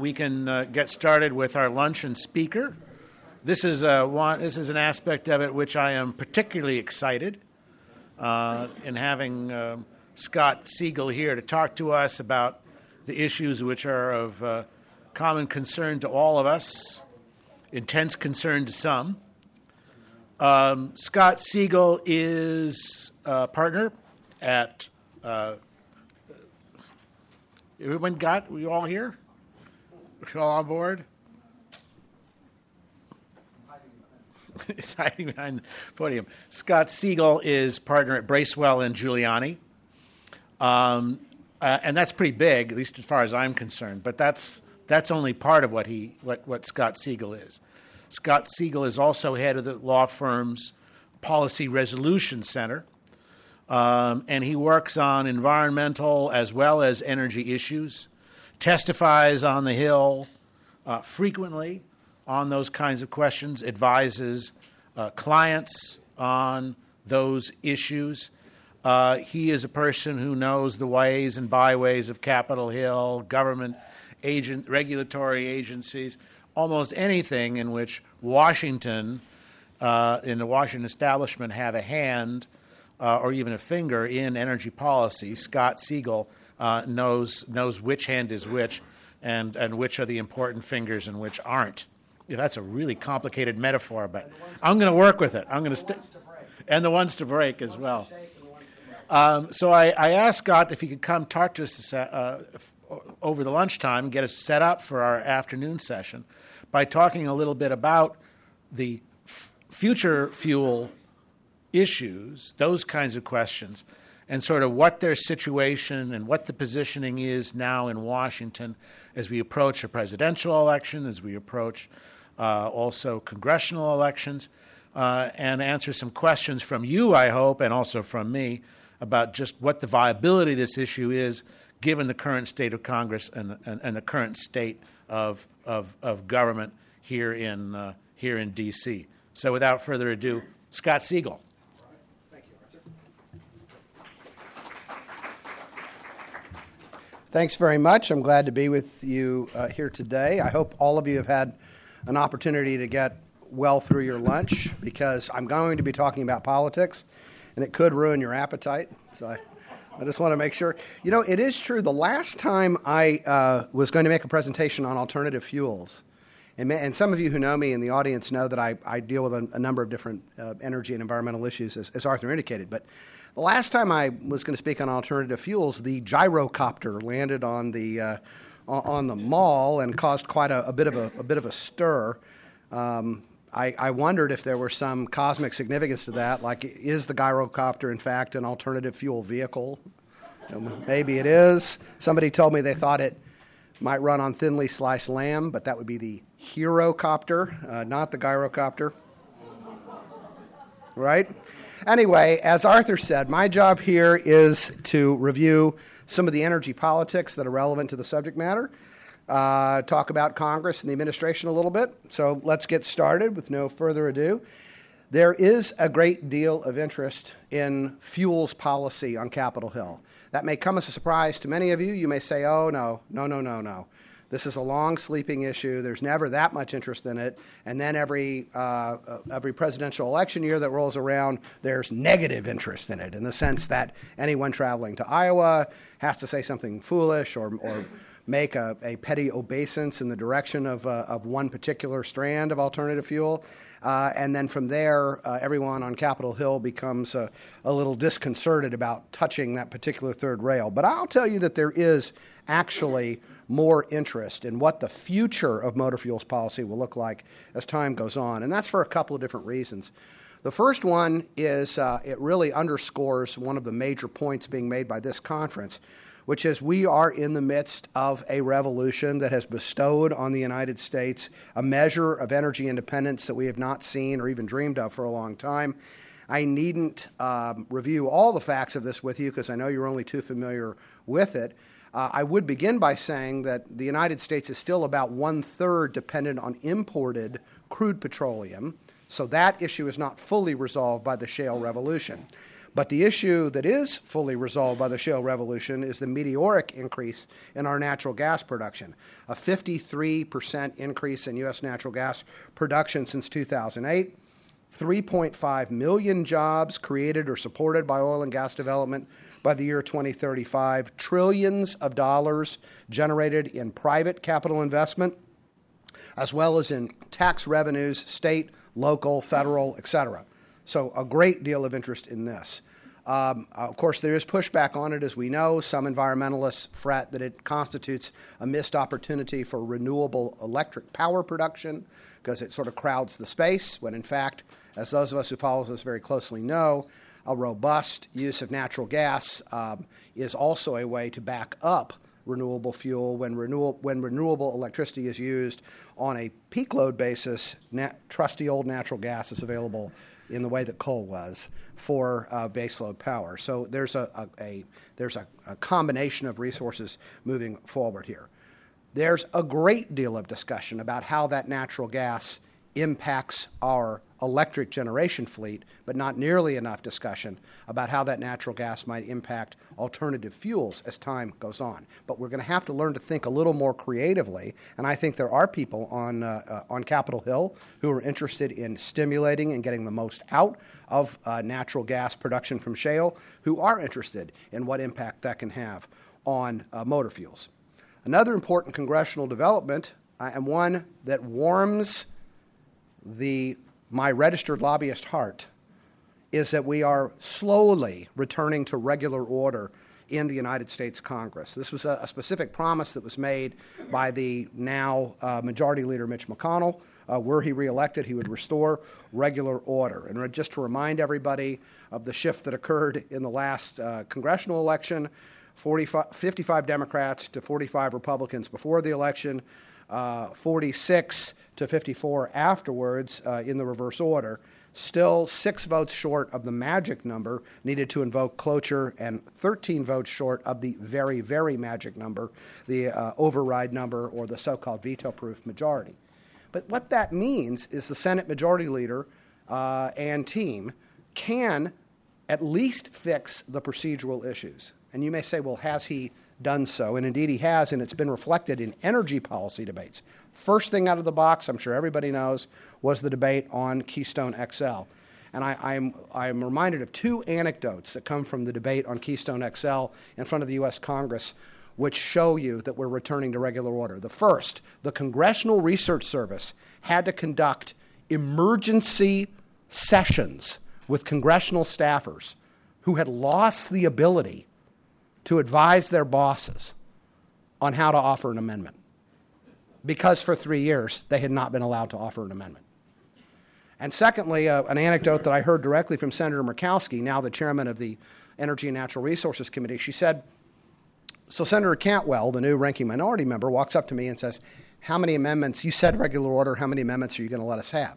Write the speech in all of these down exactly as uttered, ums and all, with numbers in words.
we can uh, get started with our luncheon speaker. This is uh, one. This is an aspect of it which I am particularly excited uh, in having uh, Scott Siegel here to talk to us about the issues which are of uh, common concern to all of us, intense concern to some. Um, Scott Siegel is a partner at. Uh, everyone got? We all here? We all on board? It's hiding behind the podium. Scott Siegel is partner at Bracewell and Giuliani. Um, uh, and that's pretty big, at least as far as I'm concerned. But that's that's only part of what he what, what Scott Siegel is. Scott Siegel is also head of the law firm's Policy Resolution Center. Um, and he works on environmental as well as energy issues, testifies on the Hill uh, frequently on those kinds of questions, advises uh, clients on those issues. Uh, he is a person who knows the ways and byways of Capitol Hill, government agent, regulatory agencies, almost anything in which Washington, uh, in the Washington establishment, have a hand uh, or even a finger in energy policy. Scott Siegel uh, knows knows which hand is which, and, and which are the important fingers and which aren't. Yeah, that's a really complicated metaphor, but I'm going to work with it. I'm going to stick, and the ones to break as well. Um, so I, I asked Scott if he could come talk to us uh, over the lunchtime, get us set up for our afternoon session by talking a little bit about the f- future fuel issues, those kinds of questions, and sort of what their situation and what the positioning is now in Washington as we approach a presidential election, as we approach uh, also congressional elections, uh, and answer some questions from you, I hope, and also from me about just what the viability of this issue is given the current state of Congress and the, and, and the current state of, of, of government here in, uh, here in D C. So without further ado, Scott Siegel. Thank you, Arthur. Thanks very much. I'm glad to be with you uh, here today. I hope all of you have had an opportunity to get well through your lunch, because I'm going to be talking about politics, and it could ruin your appetite. So I, I just want to make sure. You know, it is true. The last time I uh, was going to make a presentation on alternative fuels, and, and some of you who know me in the audience know that I, I deal with a, a number of different uh, energy and environmental issues, as, as Arthur indicated. But the last time I was going to speak on alternative fuels, the gyrocopter landed on the uh, on the mall and caused quite a, a bit of a, a bit of a stir. Um, I, I wondered if there were some cosmic significance to that, like, is the gyrocopter in fact an alternative fuel vehicle? Um, maybe it is. Somebody told me they thought it might run on thinly sliced lamb, but that would be the Herocopter, uh, not the gyrocopter. Right? Anyway, as Arthur said, my job here is to review some of the energy politics that are relevant to the subject matter, uh, talk about Congress and the administration a little bit. So let's get started with no further ado. There is a great deal of interest in fuels policy on Capitol Hill. That may come as a surprise to many of you. You may say, oh, no, no, no, no, no. This is a long sleeping issue. There's never that much interest in it. And then every uh, every presidential election year that rolls around, there's negative interest in it, in the sense that anyone traveling to Iowa has to say something foolish or, or make a, a petty obeisance in the direction of, uh, of one particular strand of alternative fuel. Uh, and then from there, uh, everyone on Capitol Hill becomes uh, a little disconcerted about touching that particular third rail. But I'll tell you that there is actually more interest in what the future of motor fuels policy will look like as time goes on. And that's for a couple of different reasons. The first one is uh, it really underscores one of the major points being made by this conference, which is we are in the midst of a revolution that has bestowed on the United States a measure of energy independence that we have not seen or even dreamed of for a long time. I needn't um, review all the facts of this with you, because I know you're only too familiar with it. Uh, I would begin by saying that the United States is still about one-third dependent on imported crude petroleum, so that issue is not fully resolved by the shale revolution. But the issue that is fully resolved by the shale revolution is the meteoric increase in our natural gas production, a fifty-three percent increase in U S natural gas production since two thousand eight, three point five million jobs created or supported by oil and gas development by the year twenty thirty-five, trillions of dollars generated in private capital investment, as well as in tax revenues, state, local, federal, et cetera. So a great deal of interest in this. Um, of course, there is pushback on it, as we know. Some environmentalists fret that it constitutes a missed opportunity for renewable electric power production because it sort of crowds the space, when in fact, as those of us who follow this very closely know, a robust use of natural gas um, is also a way to back up renewable fuel. When, renew- when renewable electricity is used on a peak load basis, nat- trusty old natural gas is available in the way that coal was for uh, baseload power. So there's a, a, a there's a, a combination of resources moving forward here. There's a great deal of discussion about how that natural gas impacts our electric generation fleet, but not nearly enough discussion about how that natural gas might impact alternative fuels as time goes on. But we're going to have to learn to think a little more creatively, and I think there are people on uh, uh, on Capitol Hill who are interested in stimulating and getting the most out of uh, natural gas production from shale, who are interested in what impact that can have on uh, motor fuels. Another important congressional development, uh, and one that warms the my registered lobbyist heart, is that we are slowly returning to regular order in the United States Congress. This was a, a specific promise that was made by the now uh, Majority Leader Mitch McConnell. Uh, were he reelected, he would restore regular order. And just to remind everybody of the shift that occurred in the last uh, congressional election, forty-five, fifty-five Democrats to forty-five Republicans before the election, uh, forty-six to fifty-four afterwards uh, in the reverse order, still six votes short of the magic number needed to invoke cloture and thirteen votes short of the very, very magic number, the uh, override number, or the so-called veto-proof majority. But what that means is the Senate Majority Leader uh, and team can at least fix the procedural issues. And you may say, well, has he done so? And indeed he has, and it's been reflected in energy policy debates. First thing out of the box, I'm sure everybody knows, was the debate on Keystone X L. And I, I'm, I'm reminded of two anecdotes that come from the debate on Keystone X L in front of the U S Congress, which show you that we're returning to regular order. The first, the Congressional Research Service had to conduct emergency sessions with congressional staffers who had lost the ability to advise their bosses on how to offer an amendment, because for three years they had not been allowed to offer an amendment. And secondly, uh, an anecdote that I heard directly from Senator Murkowski, now the chairman of the Energy and Natural Resources Committee. She said, so Senator Cantwell, the new ranking minority member, walks up to me and says, how many amendments, you said regular order, how many amendments are you going to let us have?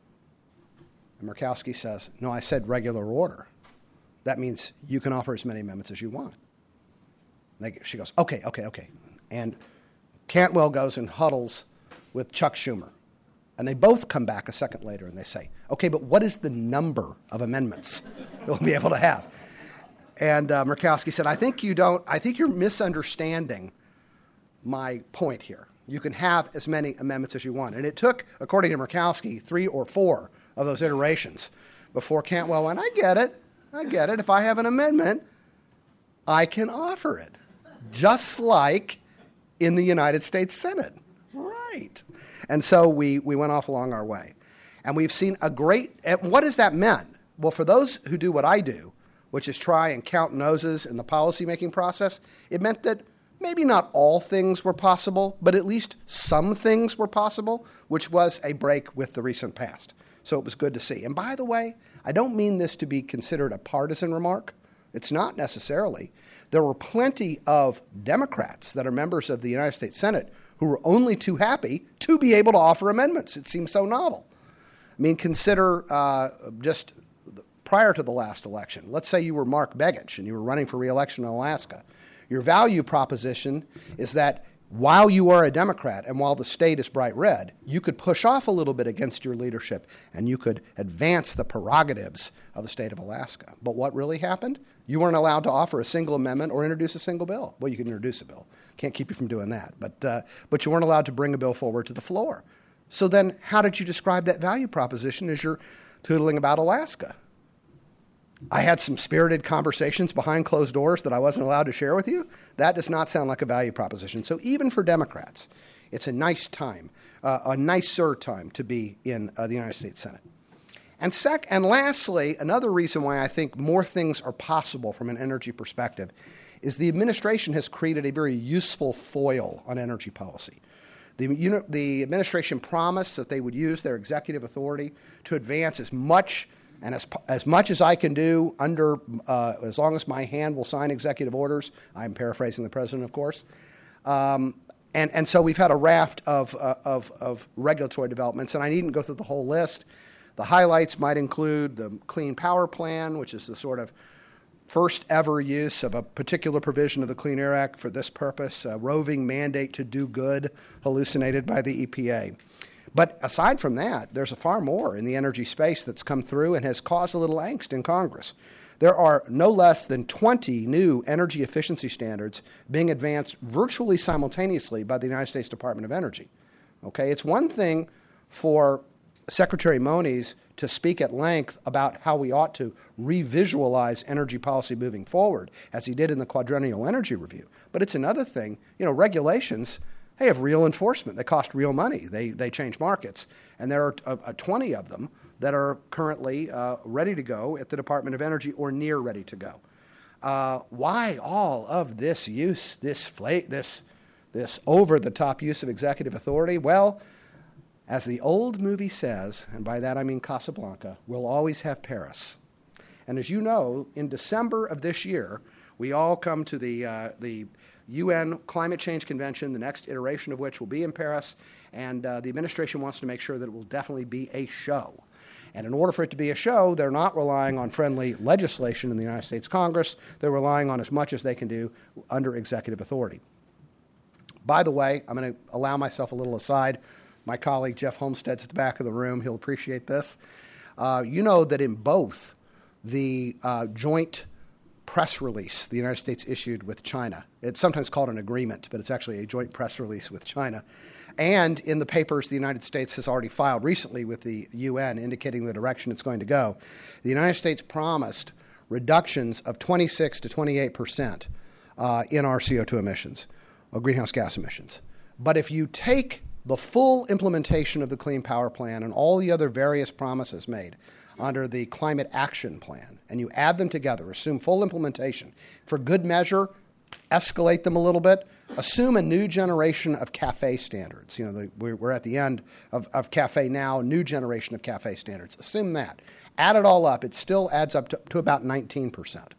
And Murkowski says, no, I said regular order. That means you can offer as many amendments as you want. They, she goes, okay, okay, okay. And Cantwell goes and huddles with Chuck Schumer. And they both come back a second later and they say, okay, but what is the number of amendments we'll be able to have? And uh, Murkowski said, I think you don't, I think you're misunderstanding my point here. You can have as many amendments as you want. And it took, according to Murkowski, three or four of those iterations before Cantwell went, I get it, I get it. If I have an amendment, I can offer it. Just like in the United States Senate. Right. And so we, we went off along our way. And we've seen a great, and what has that meant? Well, for those who do what I do, which is try and count noses in the policymaking process, it meant that maybe not all things were possible, but at least some things were possible, which was a break with the recent past. So it was good to see. And by the way, I don't mean this to be considered a partisan remark. It's not necessarily. There were plenty of Democrats that are members of the United States Senate who were only too happy to be able to offer amendments. It seems so novel. I mean, consider uh, just prior to the last election. Let's say you were Mark Begich and you were running for re-election in Alaska. Your value proposition is that while you are a Democrat and while the state is bright red, you could push off a little bit against your leadership and you could advance the prerogatives of the state of Alaska. But what really happened? You weren't allowed to offer a single amendment or introduce a single bill. Well, you can introduce a bill. Can't keep you from doing that. But, uh, but you weren't allowed to bring a bill forward to the floor. So then how did you describe that value proposition as you're tootling about Alaska? I had some spirited conversations behind closed doors that I wasn't allowed to share with you. That does not sound like a value proposition. So even for Democrats, it's a nice time, uh, a nicer time to be in uh, the United States Senate. And sec- and lastly, another reason why I think more things are possible from an energy perspective is the administration has created a very useful foil on energy policy. The, you know, the administration promised that they would use their executive authority to advance as much and as, as much as I can do under, uh, as long as my hand will sign executive orders. I'm paraphrasing the president, of course. Um, and, and so we've had a raft of, uh, of, of regulatory developments, and I needn't go through the whole list. The highlights might include the Clean Power Plan, which is the sort of first ever use of a particular provision of the Clean Air Act for this purpose, a roving mandate to do good hallucinated by the E P A. But aside from that, there's a far more in the energy space that's come through and has caused a little angst in Congress. There are no less than twenty new energy efficiency standards being advanced virtually simultaneously by the United States Department of Energy. Okay, it's one thing for Secretary Moniz to speak at length about how we ought to revisualize energy policy moving forward, as he did in the Quadrennial Energy Review. But it's another thing, you know, regulations, they have real enforcement. They cost real money. They they change markets. And there are uh, uh, twenty of them that are currently uh, ready to go at the Department of Energy or near ready to go. Uh, why all of this use, this fla- this this over-the-top use of executive authority? Well, as the old movie says, and by that I mean Casablanca, we'll always have Paris. And as you know, in December of this year, we all come to the uh, the U N Climate Change Convention, the next iteration of which will be in Paris, and uh, the administration wants to make sure that it will definitely be a show. And in order for it to be a show, they're not relying on friendly legislation in the United States Congress. They're relying on as much as they can do under executive authority. By the way, I'm going to allow myself a little aside. My colleague Jeff Homestead's at the back of the room. He'll appreciate this. Uh, you know that in both the uh, joint press release the United States issued with China, it's sometimes called an agreement, but it's actually a joint press release with China, and in the papers the United States has already filed recently with the U N indicating the direction it's going to go, the United States promised reductions of twenty-six to twenty-eight percent uh, in our C O two emissions, or greenhouse gas emissions. But if you take the full implementation of the Clean Power Plan and all the other various promises made under the Climate Action Plan, and you add them together, assume full implementation, for good measure, escalate them a little bit, assume a new generation of CAFE standards. You know, the, we're, we're at the end of, of CAFE now, new generation of CAFE standards. Assume that. Add it all up, it still adds up to, to about nineteen percent.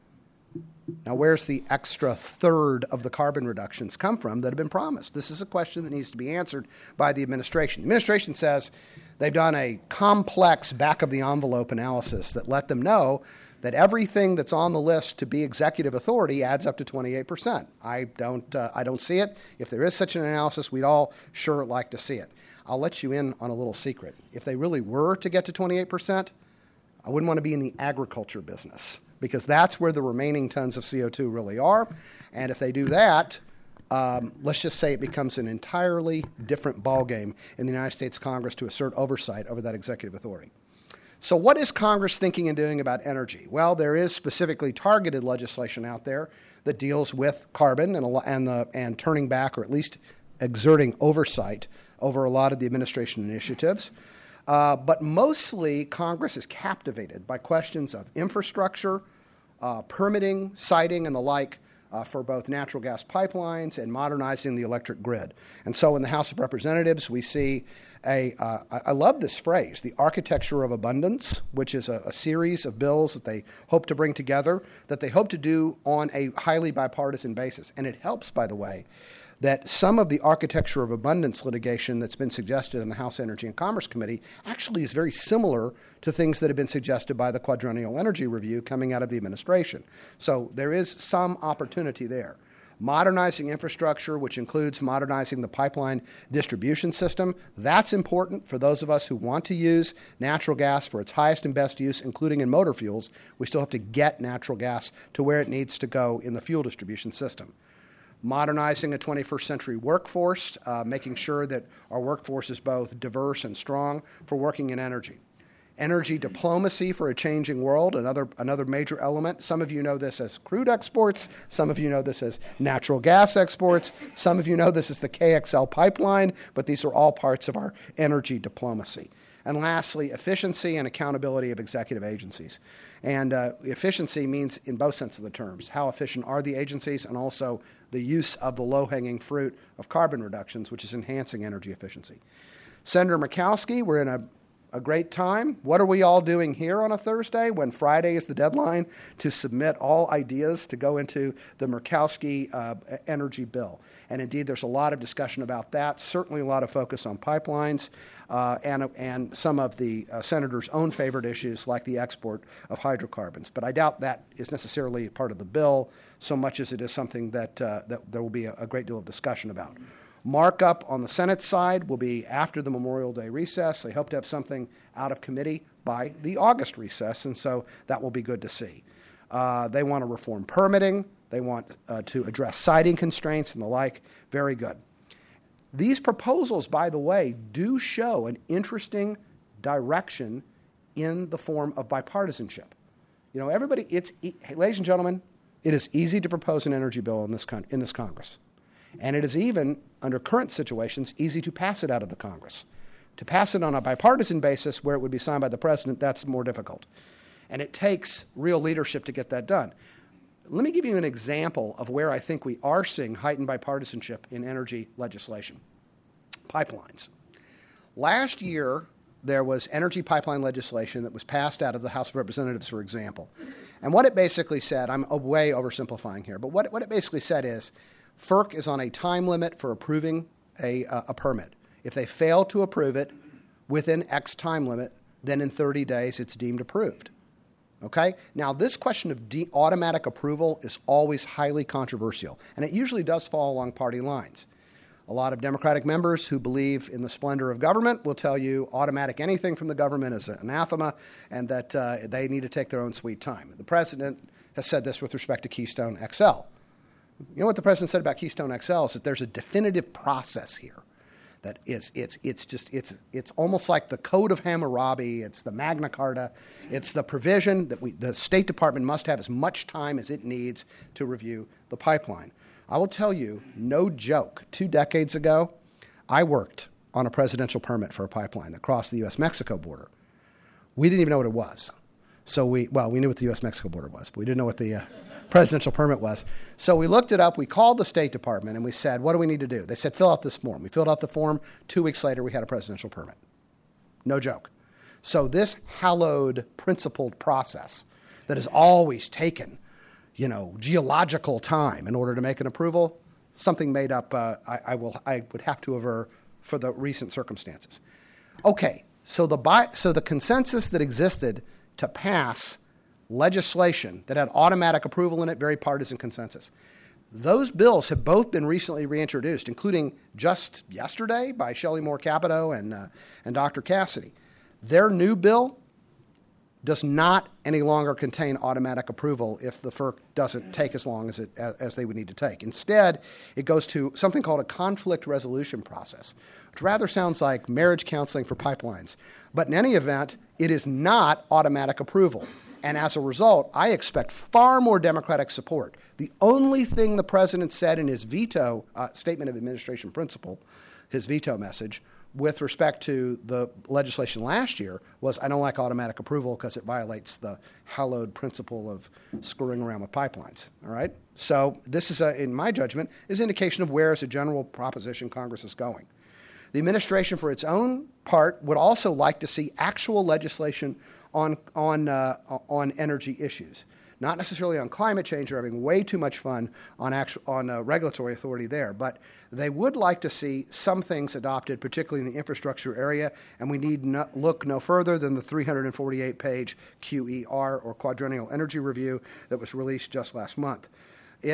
Now, where's the extra third of the carbon reductions come from that have been promised? This is a question that needs to be answered by the administration. The administration says they've done a complex back-of-the-envelope analysis that let them know that everything that's on the list to be executive authority adds up to twenty-eight percent. I don't, uh, I don't see it. If there is such an analysis, we'd all sure like to see it. I'll let you in on a little secret. If they really were to get to twenty-eight percent, I wouldn't want to be in the agriculture business, because that's where the remaining tons of C O two really are. And if they do that, um, let's just say it becomes an entirely different ballgame in the United States Congress to assert oversight over that executive authority. So what is Congress thinking and doing about energy? Well, there is specifically targeted legislation out there that deals with carbon and, and, the, and turning back, or at least exerting oversight over a lot of the administration initiatives. Uh, but mostly, Congress is captivated by questions of infrastructure, uh, permitting, siting, and the like uh, for both natural gas pipelines and modernizing the electric grid. And so in the House of Representatives, we see a, uh, I love this phrase, the architecture of abundance, which is a, a series of bills that they hope to bring together, that they hope to do on a highly bipartisan basis. And it helps, by the way, that some of the architecture of abundance litigation that's been suggested in the House Energy and Commerce Committee actually is very similar to things that have been suggested by the Quadrennial Energy Review coming out of the administration. So there is some opportunity there. Modernizing infrastructure, which includes modernizing the pipeline distribution system, that's important for those of us who want to use natural gas for its highest and best use, including in motor fuels. We still have to get natural gas to where it needs to go in the fuel distribution system. Modernizing a twenty-first century workforce, uh, making sure that our workforce is both diverse and strong for working in energy. Energy diplomacy for a changing world, another, another major element. Some of you know this as crude exports. Some of you know this as natural gas exports. Some of you know this as the K X L pipeline, but these are all parts of our energy diplomacy. And lastly, efficiency and accountability of executive agencies. And uh, efficiency means in both senses of the terms. How efficient are the agencies, and also the use of the low-hanging fruit of carbon reductions, which is enhancing energy efficiency. Senator Murkowski, we're in a A great time. What are we all doing here on a Thursday when Friday is the deadline to submit all ideas to go into the Murkowski uh, energy bill? And indeed, there's a lot of discussion about that, certainly a lot of focus on pipelines uh, and, and some of the uh, senator's own favorite issues like the export of hydrocarbons. But I doubt that is necessarily part of the bill so much as it is something that, uh, that there will be a, a great deal of discussion about. Markup on the Senate side will be after the Memorial Day recess. They hope to have something out of committee by the August recess, and so that will be good to see. Uh, they want to reform permitting. They want uh, to address siting constraints and the like. Very good. These proposals, by the way, do show an interesting direction in the form of bipartisanship. You know, everybody, it's, ladies and gentlemen, it is easy to propose an energy bill in this, con- in this Congress. And it is even, under current situations, easy to pass it out of the Congress. To pass it on a bipartisan basis where it would be signed by the president, that's more difficult. And it takes real leadership to get that done. Let me give you an example of where I think we are seeing heightened bipartisanship in energy legislation. Pipelines. Last year, there was energy pipeline legislation that was passed out of the House of Representatives, for example. And what it basically said, I'm way oversimplifying here, but what, what it basically said is, FERC is on a time limit for approving a, uh, a permit. If they fail to approve it within X time limit, then in thirty days it's deemed approved. Okay? Now, this question of de- automatic approval is always highly controversial, and it usually does fall along party lines. A lot of Democratic members who believe in the splendor of government will tell you automatic anything from the government is anathema and that uh, they need to take their own sweet time. The president has said this with respect to Keystone X L. You know what the president said about Keystone X L is that there's a definitive process here. That is, it's, it's just, it's, it's almost like the Code of Hammurabi. It's the Magna Carta. It's the provision that we, the State Department must have as much time as it needs to review the pipeline. I will tell you, no joke, two decades ago, I worked on a presidential permit for a pipeline that crossed the U S Mexico border. We didn't even know what it was. So we, well, we knew what the U S Mexico border was, but we didn't know what the uh, presidential permit was. So we looked it up. We called the State Department, and we said, what do we need to do? They said, fill out this form. We filled out the form. Two weeks later, we had a presidential permit. No joke. So this hallowed, principled process that has always taken, you know, geological time in order to make an approval, something made up, uh, I, I, will, I would have to aver, for the recent circumstances. Okay, so the, bi- so the consensus that existed to pass legislation that had automatic approval in it, very partisan consensus. Those bills have both been recently reintroduced, including just yesterday by Shelley Moore Capito and, uh, and Doctor Cassidy. Their new bill does not any longer contain automatic approval if the FERC doesn't take as long as, it, as, as they would need to take. Instead, it goes to something called a conflict resolution process, which rather sounds like marriage counseling for pipelines. But in any event, it is not automatic approval. And as a result, I expect far more Democratic support. The only thing the president said in his veto uh, statement of administration principle, his veto message, with respect to the legislation last year was, I don't like automatic approval because it violates the hallowed principle of screwing around with pipelines. All right? So this is, a, in my judgment, is an indication of where, as a general proposition, Congress is going. The administration, for its own part, would also like to see actual legislation on on uh, on energy issues, not necessarily on climate change. They're having way too much fun on actual, on uh, regulatory authority there, but they would like to see some things adopted, particularly in the infrastructure area, and we need no, look no further than the three hundred forty-eight page Q E R, or Quadrennial Energy Review, that was released just last month. It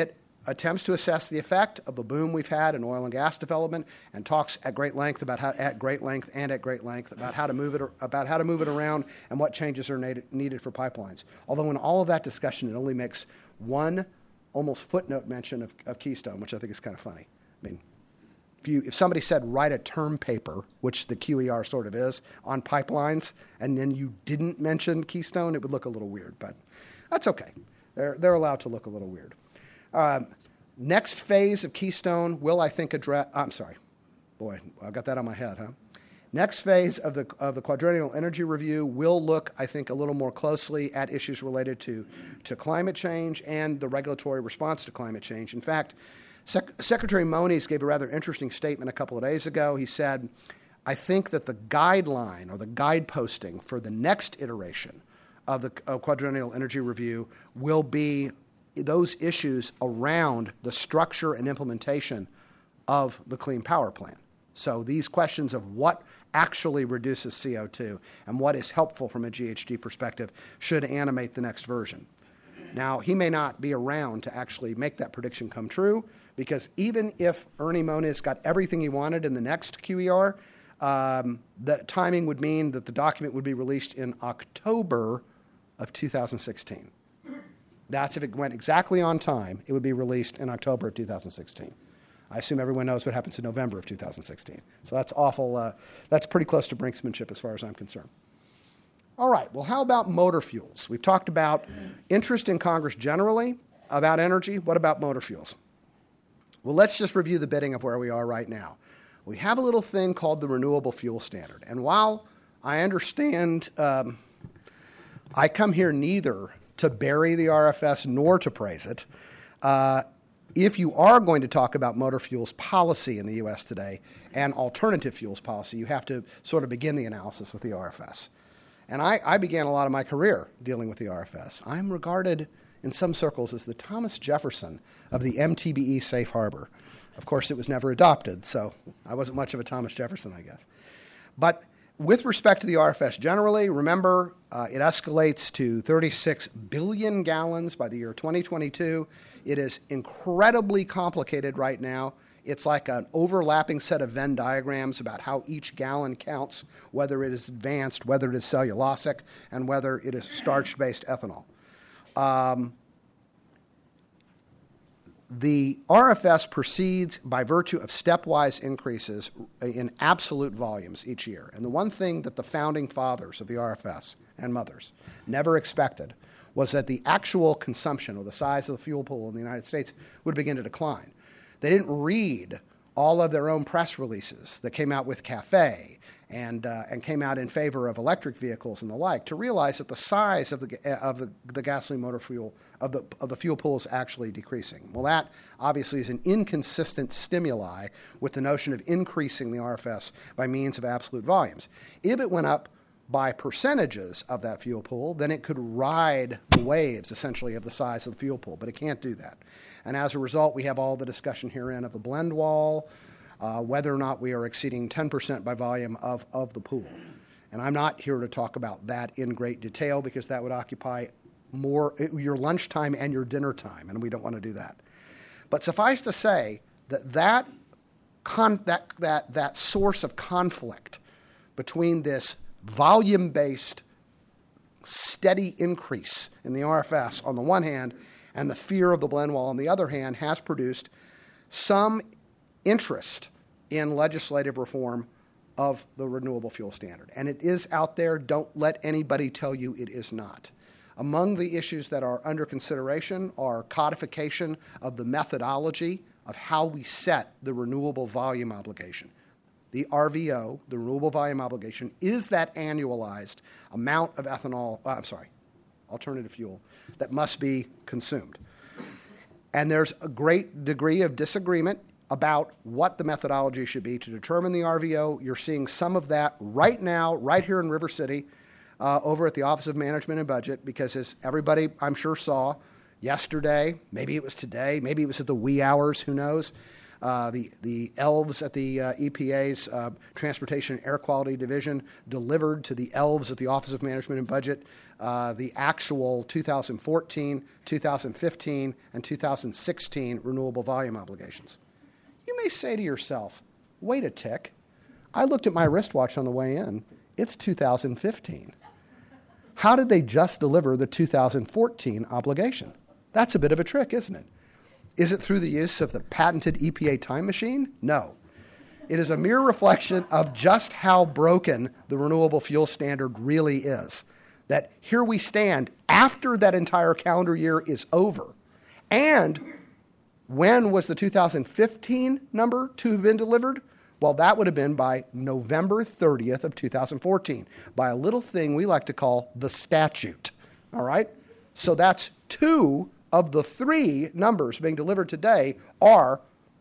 attempts to assess the effect of the boom we've had in oil and gas development, and talks at great length about how at great length and at great length about how to move it about how to move it around and what changes are needed, needed for pipelines. Although in all of that discussion, it only makes one almost footnote mention of, of Keystone, which I think is kind of funny. I mean, if you if somebody said write a term paper, which the Q E R sort of is, on pipelines, and then you didn't mention Keystone, it would look a little weird, but that's okay. They're they're allowed to look a little weird. Um, next phase of Keystone will, I think, address. I'm sorry, boy, I got that on my head, huh? Next phase of the of the Quadrennial Energy Review will look, I think, a little more closely at issues related to to climate change and the regulatory response to climate change. In fact, Sec- Secretary Moniz gave a rather interesting statement a couple of days ago. He said, "I think that the guideline or the guideposting for the next iteration of the of Quadrennial Energy Review will be those issues around the structure and implementation of the Clean Power Plan." So these questions of what actually reduces C O two and what is helpful from a G H G perspective should animate the next version. Now, he may not be around to actually make that prediction come true, because even if Ernie Moniz got everything he wanted in the next Q E R, um, the timing would mean that the document would be released in October of two thousand sixteen. That's if it went exactly on time, it would be released in October of two thousand sixteen. I assume everyone knows what happens in November of two thousand sixteen. So that's awful. Uh, that's pretty close to brinksmanship as far as I'm concerned. All right, well, how about motor fuels? We've talked about interest in Congress generally about energy. What about motor fuels? Well, let's just review the bidding of where we are right now. We have a little thing called the Renewable Fuel Standard. And while I understand um, I come here neither to bury the R F S nor to praise it, uh, if you are going to talk about motor fuels policy in the U S today and alternative fuels policy, you have to sort of begin the analysis with the R F S. And I, I began a lot of my career dealing with the R F S. I'm regarded in some circles as the Thomas Jefferson of the M T B E safe harbor. Of course, it was never adopted, so I wasn't much of a Thomas Jefferson, I guess. But with respect to the R F S generally, remember, uh, it escalates to thirty-six billion gallons by the year twenty twenty-two. It is incredibly complicated right now. It's like an overlapping set of Venn diagrams about how each gallon counts, whether it is advanced, whether it is cellulosic, and whether it is starch-based ethanol. Um, the R F S proceeds by virtue of stepwise increases in absolute volumes each year. And the one thing that the founding fathers of the R F S and mothers never expected was that the actual consumption or the size of the fuel pool in the United States would begin to decline. They didn't read all of their own press releases that came out with CAFE and uh, and came out in favor of electric vehicles and the like to realize that the size of the of the, the gasoline motor fuel of the of the fuel pool is actually decreasing. Well, that obviously is an inconsistent stimuli with the notion of increasing the R F S by means of absolute volumes. If it went up by percentages of that fuel pool, then it could ride the waves, essentially, of the size of the fuel pool, but it can't do that. And as a result, we have all the discussion herein of the blend wall, uh, whether or not we are exceeding ten percent by volume of, of the pool. And I'm not here to talk about that in great detail because that would occupy more your lunchtime and your dinner time, and we don't want to do that. But suffice to say that that, con- that, that, that source of conflict between this volume-based steady increase in the R F S on the one hand and the fear of the blend wall on the other hand has produced some interest in legislative reform of the renewable fuel standard. And it is out there. Don't let anybody tell you it is not. Among the issues that are under consideration are codification of the methodology of how we set the renewable volume obligation. The R V O, the renewable volume obligation, is that annualized amount of ethanol, uh, I'm sorry, alternative fuel that must be consumed. And there's a great degree of disagreement about what the methodology should be to determine the R V O. You're seeing some of that right now, right here in River City, uh, over at the Office of Management and Budget, because as everybody, I'm sure, saw yesterday, maybe it was today, maybe it was at the wee hours, who knows, Uh, the, the elves at the uh, E P A's uh, Transportation and Air Quality Division delivered to the elves at the Office of Management and Budget uh, the actual two thousand fourteen, two thousand fifteen, and two thousand sixteen renewable volume obligations. You may say to yourself, wait a tick. I looked at my wristwatch on the way in. It's two thousand fifteen. How did they just deliver the two thousand fourteen obligation? That's a bit of a trick, isn't it? Is it through the use of the patented E P A time machine? No. It is a mere reflection of just how broken the renewable fuel standard really is. That here we stand after that entire calendar year is over. And when was the two thousand fifteen number to have been delivered? Well, that would have been by November thirtieth of two thousand fourteen, by a little thing we like to call the statute. All right? So that's two of the three numbers being delivered today are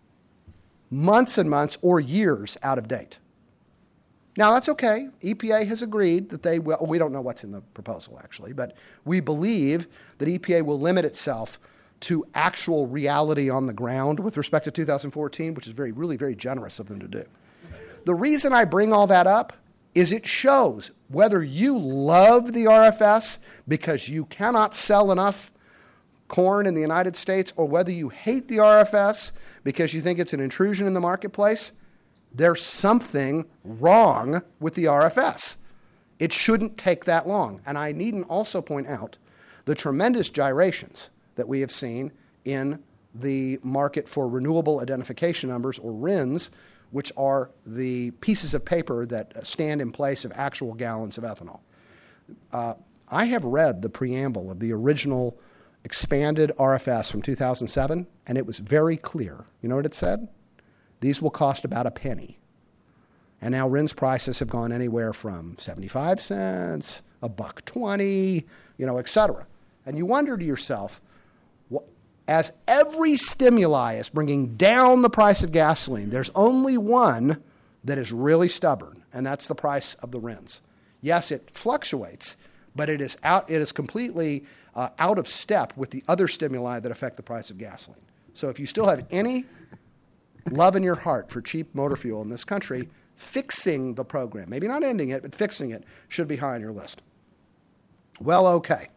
months and months or years out of date. Now, that's okay. E P A has agreed that they will. We don't know what's in the proposal, actually, but we believe that E P A will limit itself to actual reality on the ground with respect to two thousand fourteen, which is very, really very generous of them to do. The reason I bring all that up is it shows whether you love the R F S because you cannot sell enough corn in the United States, or whether you hate the R F S because you think it's an intrusion in the marketplace, there's something wrong with the R F S. It shouldn't take that long. And I needn't also point out the tremendous gyrations that we have seen in the market for renewable identification numbers, or R I Ns, which are the pieces of paper that stand in place of actual gallons of ethanol. Uh, I have read the preamble of the original expanded R F S from two thousand seven, and it was very clear. You know what it said? These will cost about a penny. And now R I Ns prices have gone anywhere from seventy-five cents, a buck twenty, you know, et cetera. And you wonder to yourself, as every stimuli is bringing down the price of gasoline, there's only one that is really stubborn, and that's the price of the R I Ns. Yes, it fluctuates, but it is out. It is completely uh, out of step with the other stimuli that affect the price of gasoline. So if you still have any love in your heart for cheap motor fuel in this country, fixing the program, maybe not ending it, but fixing it, should be high on your list. Well, okay.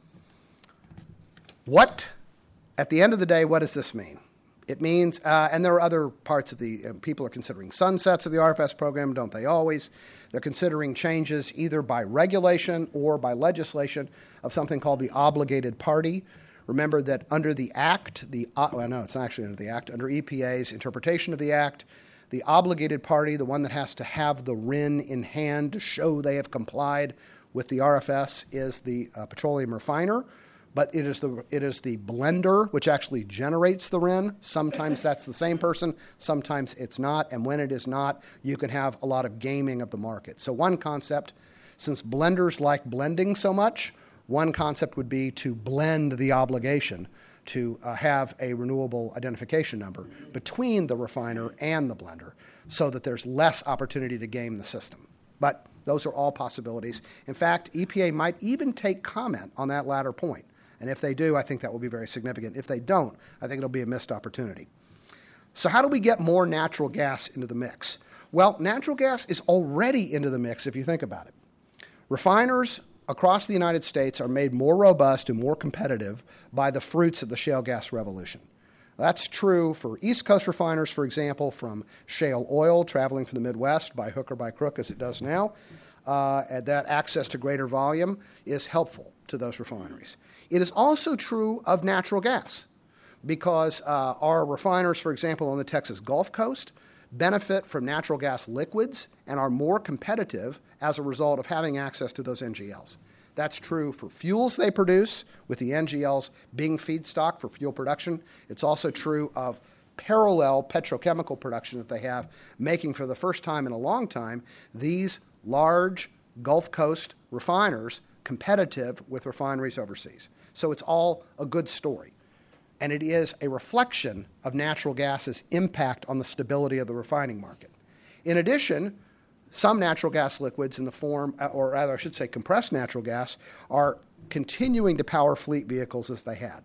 What, at the end of the day, what does this mean? It means, uh, and there are other parts of the, uh, people are considering sunsets of the R F S program, don't they always? They're considering changes either by regulation or by legislation of something called the obligated party. Remember that under the Act, the uh, well, no, it's not actually under the Act, under E P A's interpretation of the Act, the obligated party, the one that has to have the R I N in hand to show they have complied with the R F S, is the uh, petroleum refiner. But it is the it is the blender which actually generates the R I N. Sometimes that's the same person, sometimes it's not, and when it is not, you can have a lot of gaming of the market. So one concept, since blenders like blending so much, one concept would be to blend the obligation to uh, have a renewable identification number between the refiner and the blender so that there's less opportunity to game the system. But those are all possibilities. In fact, E P A might even take comment on that latter point. And if they do, I think that will be very significant. If they don't, I think it'll be a missed opportunity. So how do we get more natural gas into the mix? Well, natural gas is already into the mix if you think about it. Refiners across the United States are made more robust and more competitive by the fruits of the shale gas revolution. That's true for East Coast refiners, for example, from shale oil traveling from the Midwest by hook or by crook as it does now. Uh, and that access to greater volume is helpful to those refineries. It is also true of natural gas because uh, our refiners, for example, on the Texas Gulf Coast, benefit from natural gas liquids and are more competitive as a result of having access to those N G Ls. That's true for fuels they produce, with the N G Ls being feedstock for fuel production. It's also true of parallel petrochemical production that they have, making for the first time in a long time these large Gulf Coast refiners competitive with refineries overseas. So it's all a good story. And it is a reflection of natural gas's impact on the stability of the refining market. In addition, some natural gas liquids in the form, or rather I should say compressed natural gas, are continuing to power fleet vehicles as they had.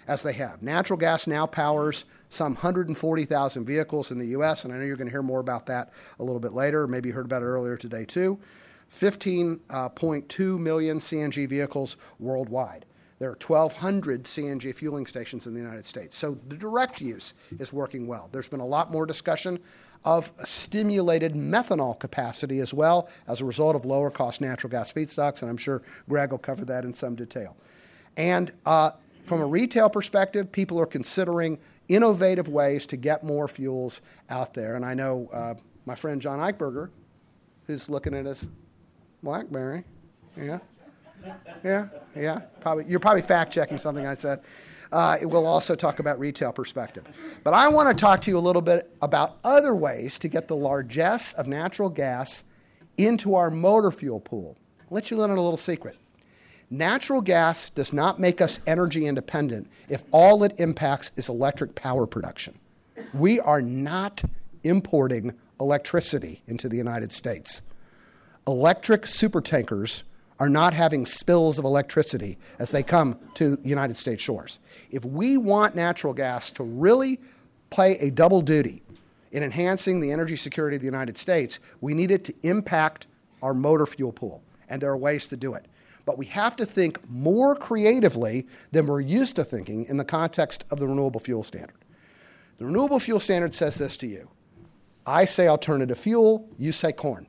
as they have. Natural gas now powers some one hundred forty thousand vehicles in the U S, and I know you're going to hear more about that a little bit later. Maybe you heard about it earlier today, too. fifteen point two million C N G vehicles worldwide. There are twelve hundred C N G fueling stations in the United States. So the direct use is working well. There's been a lot more discussion of stimulated methanol capacity as well as a result of lower cost natural gas feedstocks, and I'm sure Greg will cover that in some detail. And uh, from a retail perspective, people are considering innovative ways to get more fuels out there. And I know uh, my friend John Eichberger, who's looking at his BlackBerry, yeah, yeah, yeah. Probably you're probably fact checking something I said. Uh, we'll also talk about retail perspective. But I want to talk to you a little bit about other ways to get the largesse of natural gas into our motor fuel pool. I'll let you learn a little secret. Natural gas does not make us energy independent if all it impacts is electric power production. We are not importing electricity into the United States. Electric supertankers are not having spills of electricity as they come to United States shores. If we want natural gas to really play a double duty in enhancing the energy security of the United States, we need it to impact our motor fuel pool, and there are ways to do it. But we have to think more creatively than we're used to thinking in the context of the Renewable Fuel Standard. The Renewable Fuel Standard says this to you. I say alternative fuel, you say corn.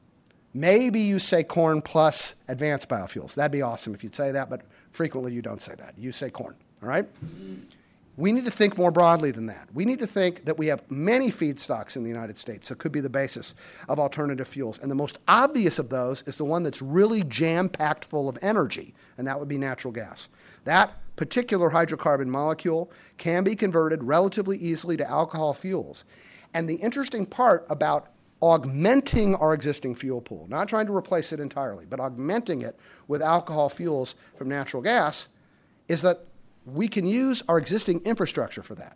Maybe you say corn plus advanced biofuels. That'd be awesome if you'd say that, but frequently you don't say that. You say corn, all right? We need to think more broadly than that. We need to think that we have many feedstocks in the United States that could be the basis of alternative fuels. And the most obvious of those is the one that's really jam-packed full of energy, and that would be natural gas. That particular hydrocarbon molecule can be converted relatively easily to alcohol fuels. And the interesting part about augmenting our existing fuel pool, not trying to replace it entirely, but augmenting it with alcohol fuels from natural gas, is that we can use our existing infrastructure for that.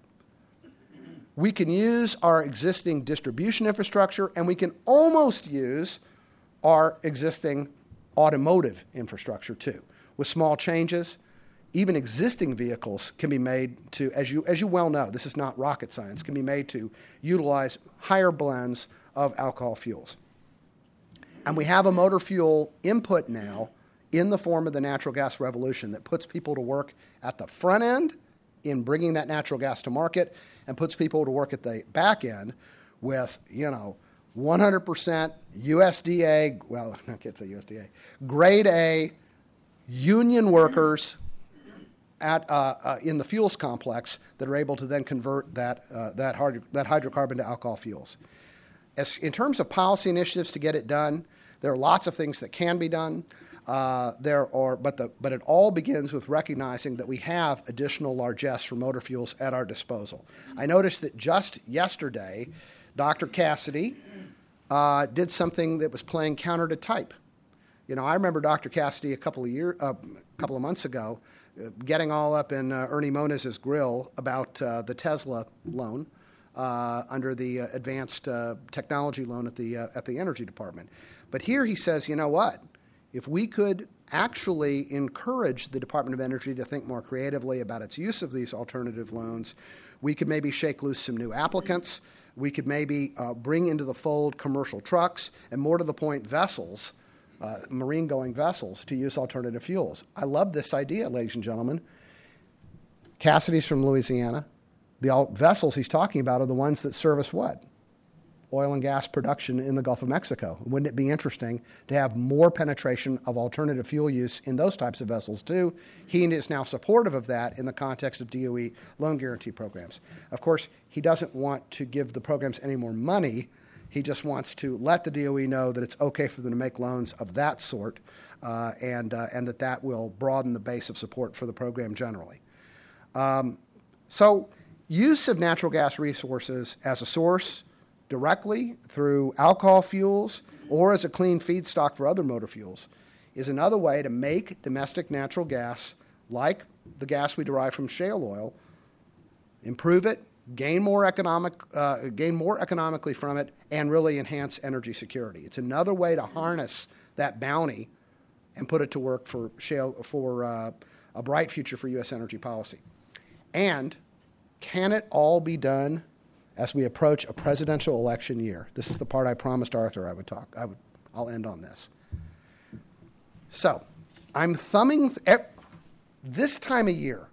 We can use our existing distribution infrastructure, and we can almost use our existing automotive infrastructure too. With small changes, even existing vehicles can be made to, as you, as you well know, this is not rocket science, can be made to utilize higher blends of alcohol fuels. And we have a motor fuel input now in the form of the natural gas revolution that puts people to work at the front end in bringing that natural gas to market and puts people to work at the back end with, you know, one hundred percent U S D A, well, I can't say U S D A, grade A union workers at, uh, uh, in the fuels complex that are able to then convert that, uh, that, hard, that hydrocarbon to alcohol fuels. As, in terms of policy initiatives to get it done, there are lots of things that can be done. Uh, there are, but, the, but it all begins with recognizing that we have additional largesse for motor fuels at our disposal. I noticed that just yesterday, Doctor Cassidy uh, did something that was playing counter to type. You know, I remember Doctor Cassidy a couple of year, uh, a couple of months ago, uh, getting all up in uh, Ernie Moniz's grill about uh, the Tesla loan. Uh, under the uh, advanced uh, technology loan at the uh, at the Energy Department. But here he says, you know what? If we could actually encourage the Department of Energy to think more creatively about its use of these alternative loans, we could maybe shake loose some new applicants. We could maybe uh, bring into the fold commercial trucks and, more to the point, vessels, uh, marine-going vessels, to use alternative fuels. I love this idea, ladies and gentlemen. Cassidy's from Louisiana. The vessels he's talking about are the ones that service what? Oil and gas production in the Gulf of Mexico. Wouldn't it be interesting to have more penetration of alternative fuel use in those types of vessels too? He is now supportive of that in the context of D O E loan guarantee programs. Of course, he doesn't want to give the programs any more money. He just wants to let the D O E know that it's okay for them to make loans of that sort, uh, and, uh, and that that will broaden the base of support for the program generally. Um, so, use of natural gas resources as a source directly through alcohol fuels or as a clean feedstock for other motor fuels is another way to make domestic natural gas, like the gas we derive from shale oil, improve it, gain more economic, uh, gain more economically from it, and really enhance energy security. It's another way to harness that bounty and put it to work for shale for uh, a bright future for U S energy policy. And can it all be done as we approach a presidential election year? This is the part I promised Arthur I would talk. I would, I'll end on this. So, I'm thumbing th- this time of year,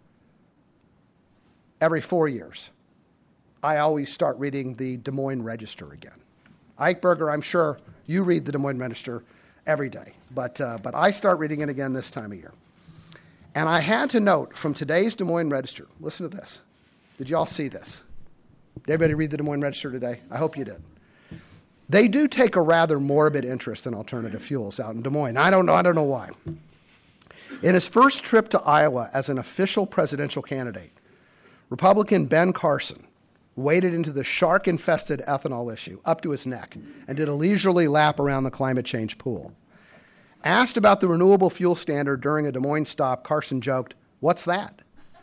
every four years, I always start reading the Des Moines Register again. Ike Berger, I'm sure you read the Des Moines Register every day, but, uh, but I start reading it again this time of year. And I had to note from today's Des Moines Register, listen to this. Did you all see this? Did everybody read the Des Moines Register today? I hope you did. They do take a rather morbid interest in alternative fuels out in Des Moines. I don't know, I don't know why. In his first trip to Iowa as an official presidential candidate, Republican Ben Carson waded into the shark-infested ethanol issue up to his neck and did a leisurely lap around the climate change pool. Asked about the renewable fuel standard during a Des Moines stop, Carson joked, "What's that?"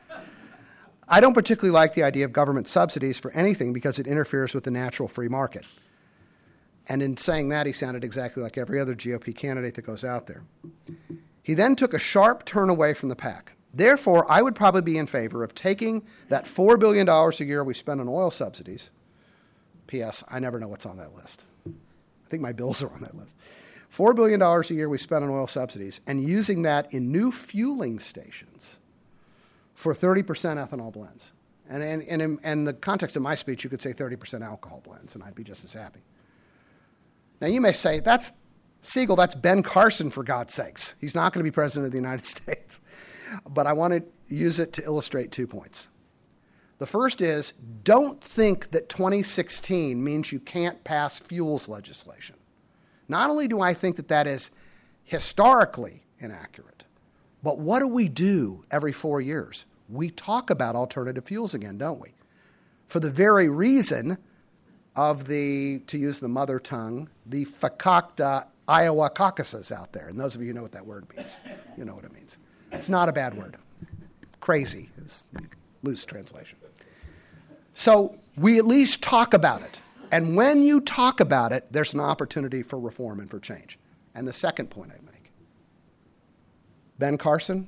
I don't particularly like the idea of government subsidies for anything because it interferes with the natural free market. And in saying that, he sounded exactly like every other G O P candidate that goes out there. He then took a sharp turn away from the pack. Therefore, I would probably be in favor of taking that four billion dollars a year we spend on oil subsidies. P S. I never know what's on that list. I think my bills are on that list. four billion dollars a year we spend on oil subsidies and using that in new fueling stations for thirty percent ethanol blends. And, and, and in, in the context of my speech, you could say thirty percent alcohol blends, and I'd be just as happy. Now, you may say, that's Siegel, that's Ben Carson, for God's sakes. He's not going to be president of the United States. But I want to use it to illustrate two points. The first is, don't think that twenty sixteen means you can't pass fuels legislation. Not only do I think that that is historically inaccurate, but what do we do every four years? We talk about alternative fuels again, don't we? For the very reason of the, to use the mother tongue, the fakakta Iowa caucuses out there. And those of you who know what that word means, you know what it means. It's not a bad word. Crazy is loose translation. So we at least talk about it. And when you talk about it, there's an opportunity for reform and for change. And the second point I make, Ben Carson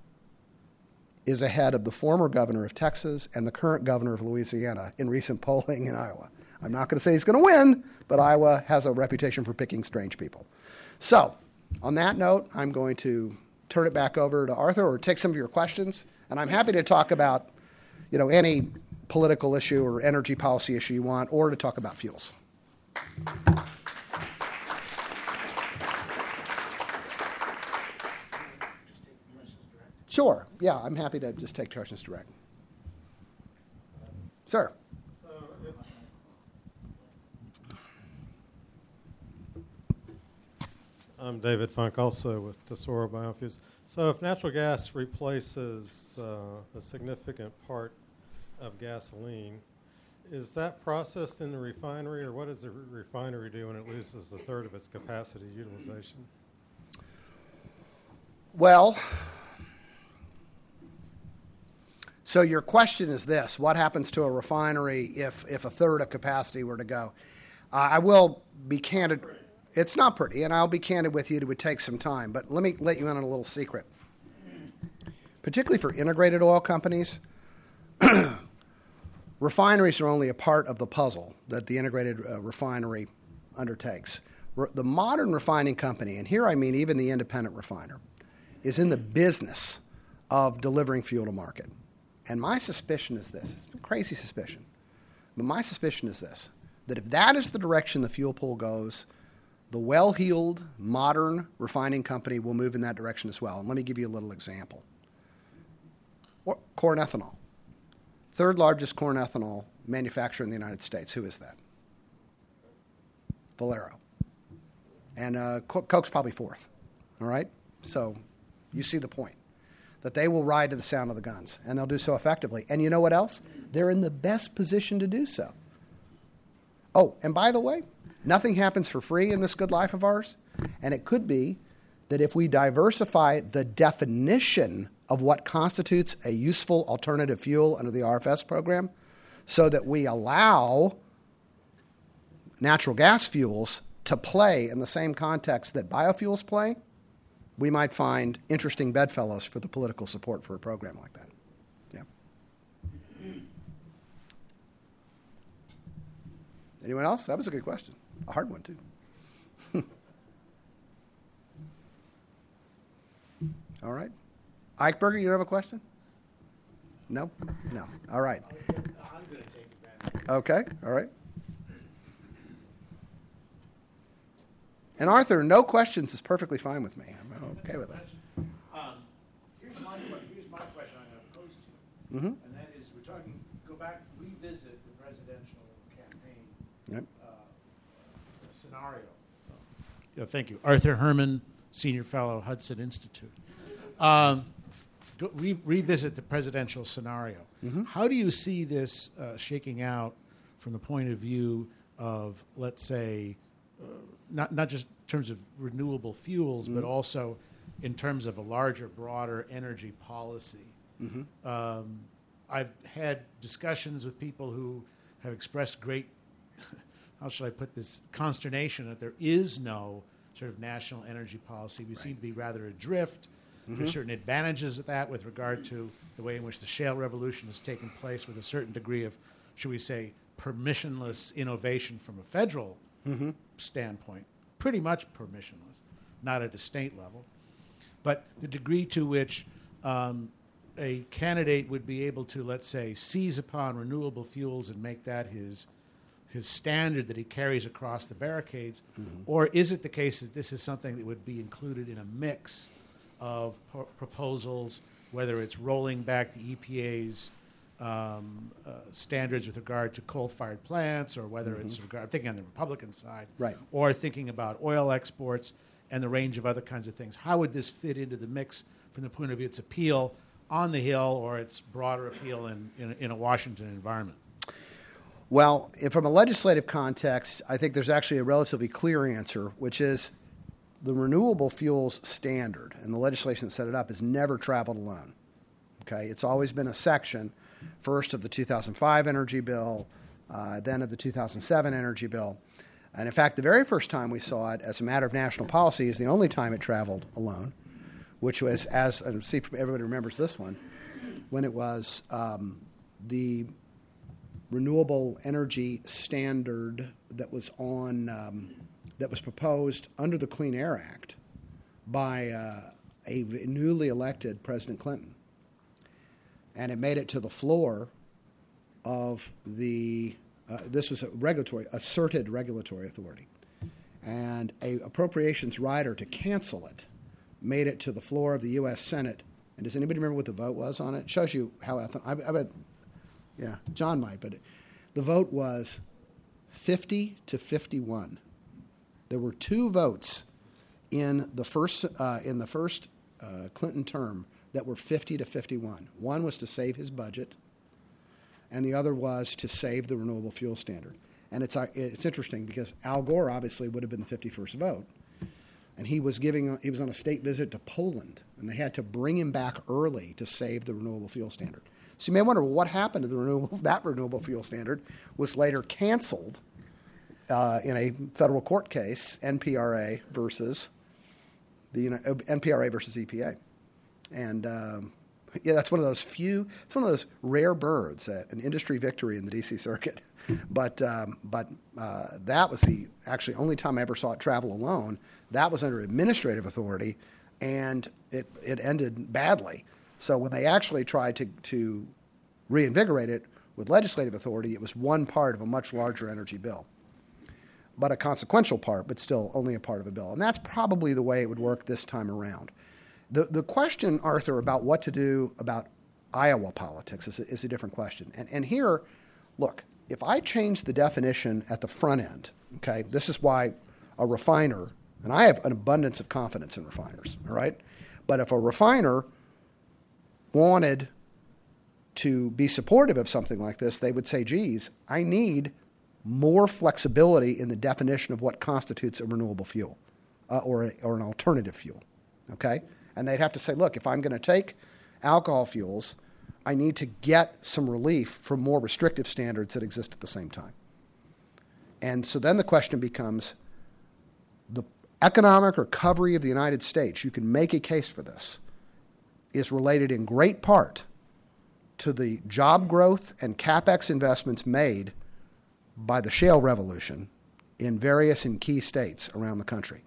is ahead of the former governor of Texas and the current governor of Louisiana in recent polling in Iowa. I'm not going to say he's going to win, but Iowa has a reputation for picking strange people. So on that note, I'm going to turn it back over to Arthur or take some of your questions. And I'm happy to talk about, you know, any political issue or energy policy issue you want, or to talk about fuels. Sure. Yeah, I'm happy to just take questions direct. Sir. I'm David Funk, also with Tesoro Biofuels. So if natural gas replaces uh, a significant part of gasoline, is that processed in the refinery, or what does the re- refinery do when it loses a third of its capacity utilization? Well, so your question is this: what happens to a refinery if, if a third of capacity were to go? Uh, I will be candid. It's not pretty, and I'll be candid with you. It would take some time, but let me let you in on a little secret. Particularly for integrated oil companies, refineries are only a part of the puzzle that the integrated uh, refinery undertakes. Re- the modern refining company, and here I mean even the independent refiner, is in the business of delivering fuel to market. And my suspicion is this, it's a crazy suspicion, but my suspicion is this, that if that is the direction the fuel pool goes, the well-heeled, modern refining company will move in that direction as well. And let me give you a little example. Corn ethanol. Third largest corn ethanol manufacturer in the United States. Who is that? Valero. And uh, Coke's probably fourth. All right? So you see the point. That they will ride to the sound of the guns. And they'll do so effectively. And you know what else? They're in the best position to do so. Oh, and by the way, nothing happens for free in this good life of ours, and it could be that if we diversify the definition of what constitutes a useful alternative fuel under the R F S program so that we allow natural gas fuels to play in the same context that biofuels play, we might find interesting bedfellows for the political support for a program like that. Yeah. Anyone else? That was a good question. A hard one, too. All right. Eichberger, you don't have a question? No? No. All right. I'm going to take advantage. Okay. All right. And Arthur, no questions is perfectly fine with me. I'm okay with that. Um, here's, my, here's my question I'm going to pose to you. Mm-hmm. And that is, we're talking, go back, revisit the presidential campaign Yep. uh, scenario. Yeah, thank you. Arthur Herman, Senior Fellow, Hudson Institute. Um, go, re- revisit the presidential scenario. Mm-hmm. How do you see this uh, shaking out from the point of view of, let's say, uh, not not just in terms of renewable fuels, Mm-hmm. but also in terms of a larger, broader energy policy? Mm-hmm. Um, I've had discussions with people who have expressed great, how should I put this, consternation that there is no sort of national energy policy. We Right. seem to be rather adrift. Mm-hmm. There's certain advantages of that with regard to the way in which the shale revolution has taken place with a certain degree of, should we say, permissionless innovation from a federal Mm-hmm. standpoint. Pretty much permissionless, not at a state level. But the degree to which um, a candidate would be able to, let's say, seize upon renewable fuels and make that his his standard that he carries across the barricades, Mm-hmm. or is it the case that this is something that would be included in a mix of pro- proposals, whether it's rolling back the E P A's um, uh, standards with regard to coal-fired plants, or whether it's regard, I'm thinking on the Republican side, Right. or thinking about oil exports and the range of other kinds of things. How would this fit into the mix from the point of view its appeal on the Hill or its broader appeal in, in, in a Washington environment? Well, if from a legislative context, I think there's actually a relatively clear answer, which is the renewable fuels standard and the legislation that set it up has never traveled alone. Okay, it's always been a section, first of the two thousand five Energy Bill, uh, then of the two thousand seven Energy Bill. And in fact, the very first time we saw it as a matter of national policy is the only time it traveled alone, which was, as, and see if everybody remembers this one, when it was um, the renewable energy standard that was on um, that was proposed under the Clean Air Act by uh, a newly elected President Clinton, and it made it to the floor of the uh, this was a regulatory asserted regulatory authority, and a appropriations rider to cancel it made it to the floor of the U S Senate. And does anybody remember what the vote was on it? It shows you how I, I bet. Yeah, John might, but the vote was fifty to fifty-one. There were two votes in the first uh, in the first uh, Clinton term that were fifty to fifty-one. One was to save his budget, and the other was to save the renewable fuel standard. And it's uh, it's interesting because Al Gore obviously would have been the fifty-first vote, and he was giving he was on a state visit to Poland, and they had to bring him back early to save the renewable fuel standard. So you may wonder, well, what happened to the renewable, that renewable fuel standard was later canceled uh, in a federal court case, N P R A versus the you know, N P R A versus E P A. And um, yeah, that's one of those few, it's one of those rare birds, uh, an industry victory in the D C Circuit. but um, but uh, that was the actually only time I ever saw it travel alone. That was under administrative authority, and it, it ended badly. So when they actually tried to, to reinvigorate it with legislative authority, it was one part of a much larger energy bill, but a consequential part, but still only a part of a bill. And that's probably the way it would work this time around. The, the question, Arthur, about what to do about Iowa politics is a, is a different question. And, and here, look, if I change the definition at the front end, okay, this is why a refiner, and I have an abundance of confidence in refiners, all right? But if a refiner wanted to be supportive of something like this, they would say, geez, I need more flexibility in the definition of what constitutes a renewable fuel uh, or, a, or an alternative fuel, okay? And they'd have to say, look, if I'm going to take alcohol fuels, I need to get some relief from more restrictive standards that exist at the same time. And so then the question becomes, the economic recovery of the United States, you can make a case for this, is related in great part to the job growth and CapEx investments made by the shale revolution in various and key states around the country.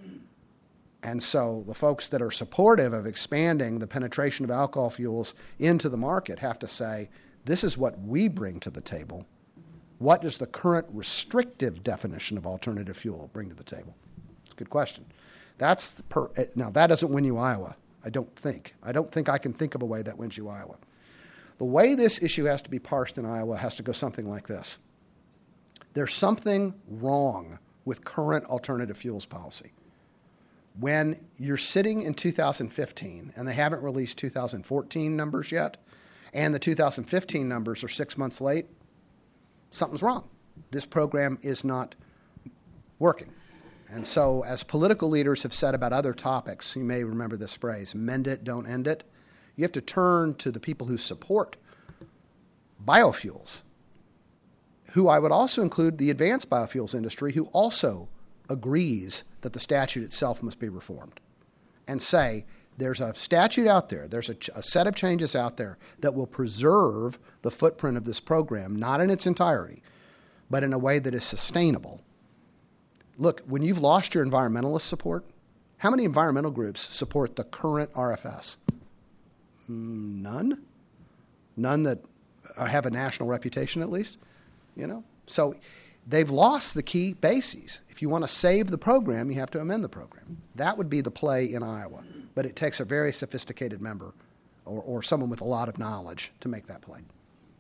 And so the folks that are supportive of expanding the penetration of alcohol fuels into the market have to say, this is what we bring to the table. What does the current restrictive definition of alternative fuel bring to the table? It's a good question. That's the per, now, that doesn't win you Iowa, I don't think. I don't think I can think of a way that wins you Iowa. The way this issue has to be parsed in Iowa has to go something like this. There's something wrong with current alternative fuels policy. When you're sitting in two thousand fifteen, and they haven't released two thousand fourteen numbers yet, and the two thousand fifteen numbers are six months late, something's wrong. This program is not working. And so, as political leaders have said about other topics, you may remember this phrase, mend it, don't end it. You have to turn to the people who support biofuels, who I would also include the advanced biofuels industry, who also agrees that the statute itself must be reformed, and say there's a statute out there, there's a, ch- a set of changes out there that will preserve the footprint of this program, not in its entirety, but in a way that is sustainable. Look, when you've lost your environmentalist support, how many environmental groups support the current R F S? None? None that have a national reputation, at least? You know? So they've lost the key bases. If you want to save the program, you have to amend the program. That would be the play in Iowa. But it takes a very sophisticated member or, or someone with a lot of knowledge to make that play.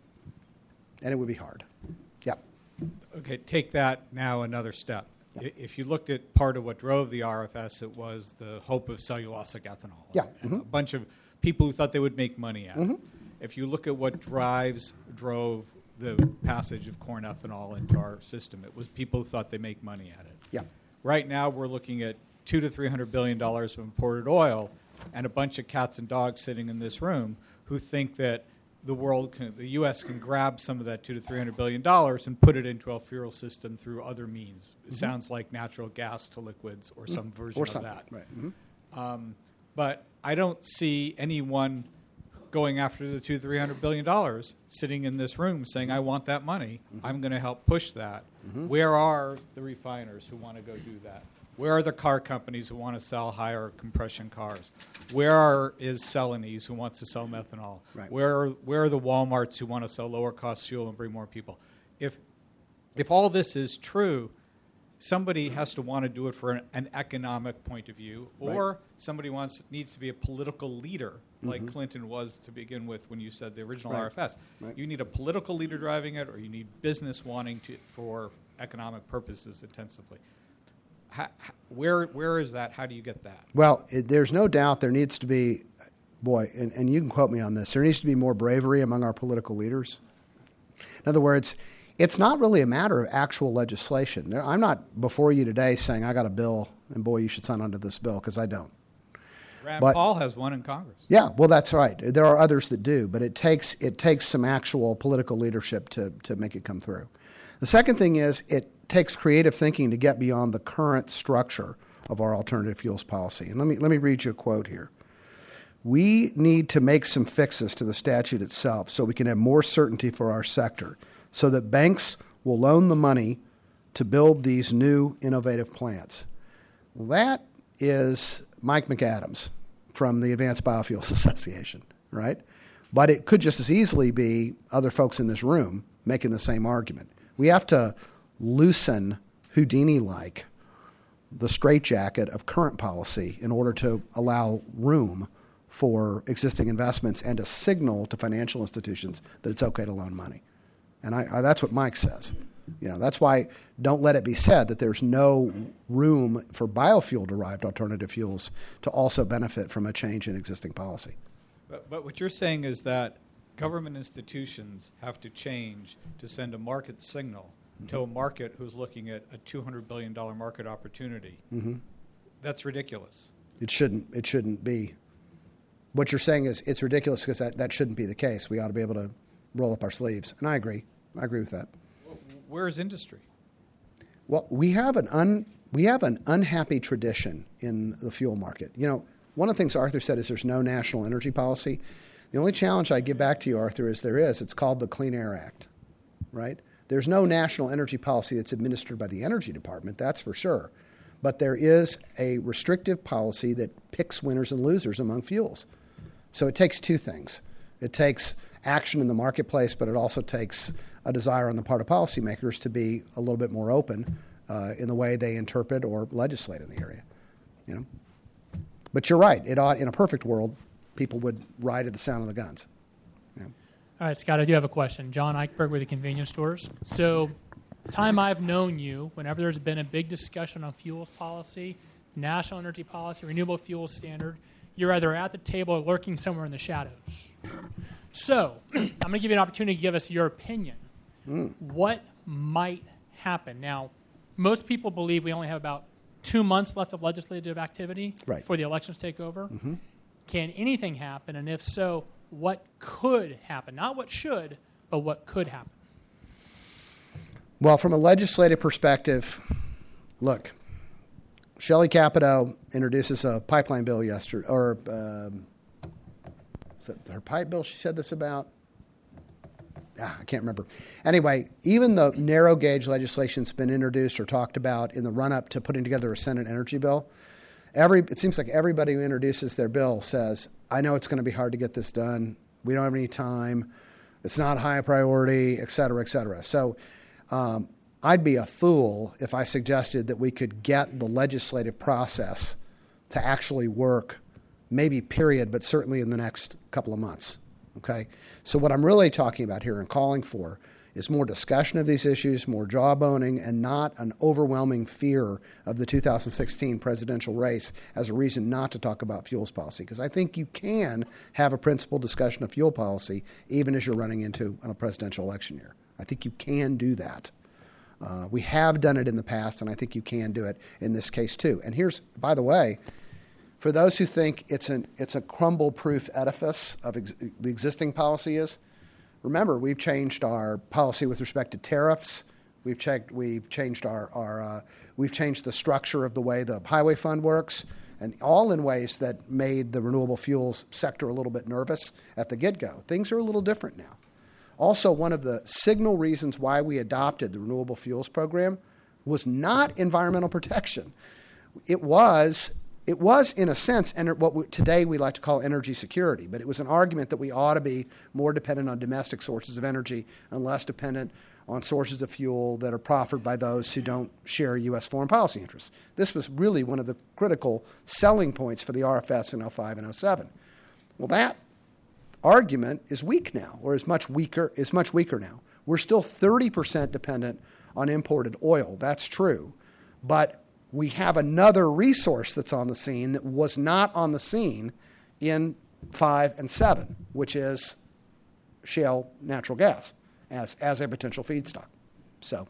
And it would be hard. Yeah. Okay, take that now another step. Yeah. If you looked at part of what drove the R F S, it was the hope of cellulosic ethanol. Yeah. And Mm-hmm. a bunch of people who thought they would make money at Mm-hmm. it. If you look at what drives drove the passage of corn ethanol into our system, it was people who thought they make money at it. Yeah. Right now, we're looking at two to three hundred billion dollars of imported oil, and a bunch of cats and dogs sitting in this room who think that the world, can, the U S can grab some of that two to three hundred billion dollars and put it into a fuel system through other means. It Mm-hmm. sounds like natural gas to liquids or some version Or of something. that. Right. Mm-hmm. Um, but I don't see anyone going after the two to three hundred billion dollars sitting in this room saying, "I want that money. Mm-hmm. I'm going to help push that." Where are the refiners who want to go do that? Where are the car companies who want to sell higher compression cars? Where are, is Celanese who wants to sell methanol? Right. Where are, where are the Walmarts who want to sell lower cost fuel and bring more people? If if all this is true, somebody has to want to do it for an, an economic point of view, or Right. somebody wants needs to be a political leader, like Clinton was to begin with when you said the original Right. R F S. Right. You need a political leader driving it, or you need business wanting to for economic purposes intensively. How, how, where where is that? How do you get that? Well, it, there's no doubt there needs to be, boy, and, and you can quote me on this, there needs to be more bravery among our political leaders. In other words, it's not really a matter of actual legislation. There- I'm not before you today saying I got a bill, and boy, you should sign onto this bill, because I don't. Rand But- Paul has one in Congress. Yeah, well, that's right. There are others that do, but it takes it takes some actual political leadership to, to make it come through. The second thing is it takes creative thinking to get beyond the current structure of our alternative fuels policy. And let me let me read you a quote here. We need to make some fixes to the statute itself so we can have more certainty for our sector, so that banks will loan the money to build these new innovative plants. Well, that is Mike McAdams from the Advanced Biofuels Association, right? But it could just as easily be other folks in this room making the same argument. We have to loosen Houdini-like the straitjacket of current policy in order to allow room for existing investments and to signal to financial institutions that it's okay to loan money. And I, I, that's what Mike says. You know, that's why don't let it be said that there's no room for biofuel-derived alternative fuels to also benefit from a change in existing policy. But, but what you're saying is that government institutions have to change to send a market signal to a market who's looking at a two hundred billion dollars market opportunity. Mm-hmm. That's ridiculous. It shouldn't. It shouldn't be. What you're saying is it's ridiculous because that, that shouldn't be the case. We ought to be able to roll up our sleeves. And I agree. I agree with that. Where is industry? Well, we have an un, we have an unhappy tradition in the fuel market. You know, one of the things Arthur said is there's no national energy policy. The only challenge I give back to you, Arthur, is there is. It's called the Clean Air Act, right? There's no national energy policy that's administered by the Energy Department, that's for sure. But there is a restrictive policy that picks winners and losers among fuels. So it takes two things. It takes action in the marketplace, but it also takes a desire on the part of policymakers to be a little bit more open uh, in the way they interpret or legislate in the area. You know, but you're right. It ought, in a perfect world, people would ride at the sound of the guns. Yeah. All right, Scott, I do have a question. John Eichberg with the convenience stores. So the time I've known you, whenever there's been a big discussion on fuels policy, national energy policy, renewable fuels standard, you're either at the table or lurking somewhere in the shadows. So I'm going to give you an opportunity to give us your opinion. Mm. What might happen? Now, most people believe we only have about two months left of legislative activity right. before the elections take over. Mm-hmm. Can anything happen? And if so, what could happen? Not what should, but what could happen? Well, from a legislative perspective, look, Shelley Capito introduces a pipeline bill yesterday, or um, is it her pipe bill she said this about? Ah, I can't remember. Anyway, even the narrow gauge legislation's been introduced or talked about in the run-up to putting together a Senate energy bill. Every it seems like everybody who introduces their bill says, I know it's going to be hard to get this done. We don't have any time. It's not a high priority, et cetera, et cetera. So um, I'd be a fool if I suggested that we could get the legislative process to actually work, maybe period, but certainly in the next couple of months. Okay? So what I'm really talking about here and calling for is more discussion of these issues, more jawboning, and not an overwhelming fear of the two thousand sixteen presidential race as a reason not to talk about fuels policy. Because I think you can have a principled discussion of fuel policy even as you're running into a presidential election year. I think you can do that. Uh, we have done it in the past, and I think you can do it in this case too. And here's, by the way, for those who think it's an it's a crumble-proof edifice of ex- the existing policy is, remember, we've changed our policy with respect to tariffs. We've checked. We've changed our our. Uh, we've changed the structure of the way the highway fund works, and all in ways that made the renewable fuels sector a little bit nervous at the get-go. Things are a little different now. Also, one of the signal reasons why we adopted the renewable fuels program was not environmental protection. It was. It was, in a sense, what we, today we like to call energy security, but it was an argument that we ought to be more dependent on domestic sources of energy and less dependent on sources of fuel that are proffered by those who don't share U S foreign policy interests. This was really one of the critical selling points for the R F S in oh five and oh seven. Well, that argument is weak now, or is much weaker, is much weaker now. We're still thirty percent dependent on imported oil. That's true. But we have another resource that's on the scene that was not on the scene in five and seven, which is shale natural gas as, as a potential feedstock. So,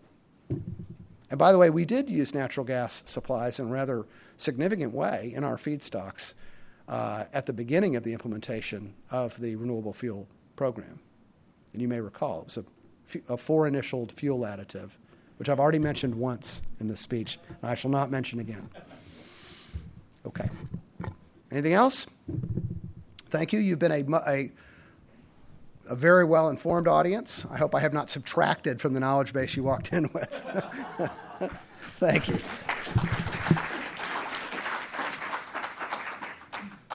and by the way, we did use natural gas supplies in a rather significant way in our feedstocks uh, at the beginning of the implementation of the renewable fuel program. And you may recall, it was a, a four-initialed fuel additive, which I've already mentioned once in this speech, and I shall not mention again. Okay. Anything else? Thank you. You've been a, a, a very well-informed audience. I hope I have not subtracted from the knowledge base you walked in with. Thank you.